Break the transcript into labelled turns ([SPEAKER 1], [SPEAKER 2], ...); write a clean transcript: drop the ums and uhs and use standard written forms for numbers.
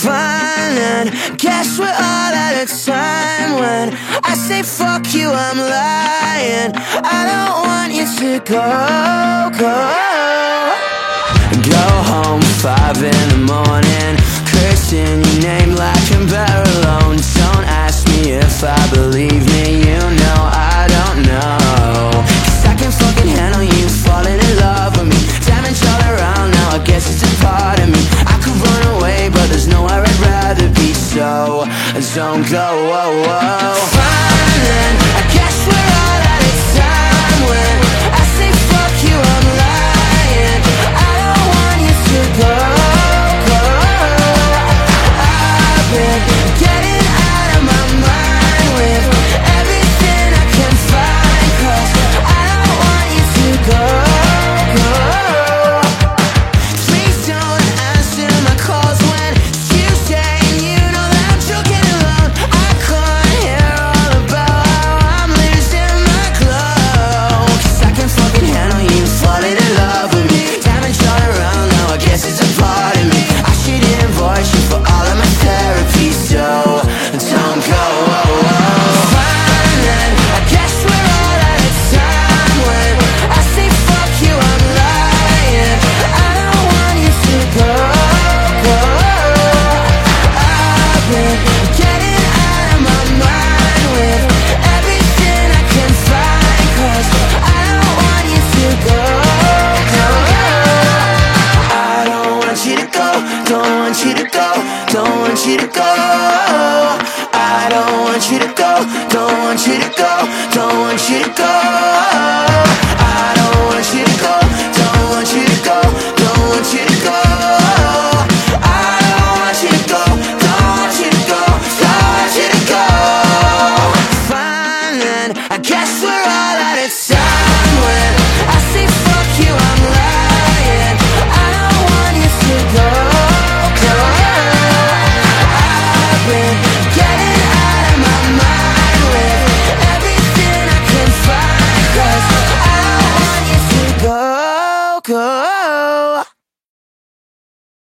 [SPEAKER 1] fine then. Guess we're all at a time when I say fuck you, I'm lying. I don't want you to go home 5 in the morning, cursing your name like I'm better alone. Don't ask me if I believe me, you know I don't know. 'Cause I can fucking handle you falling in love with me. Damage all around now, I guess it's a part of me. I could run away, but there's nowhere I'd rather be, so don't go. Fine then, I guess we're all at a time when I say fuck you, I'm lying. I don't want you to go. I've been getting out of my mind with everything I can find, 'cause I don't want you to go. Please don't answer my calls when it's Tuesday and you know that I'm joking alone. I can't hear all about how I'm losing my glow. 'Cause I can fucking handle you falling in love with me. Damage all around now, I guess it's a part of me. I should invoice you for all of my therapy, so don't go. Fine then, I guess we're all at a time when I say fuck you, I'm lying. I don't want you to go. I've been getting out of my mind with everything I can find, 'cause I don't want you to go. I don't want you to go, don't want you to go, don't want you to go. I don't want you to go, don't want you to go, don't want you to go. I don't want you to go, don't want you to go, don't want you to go. I don't want you to go, don't want you to go, don't want you to go. Fine then, I guess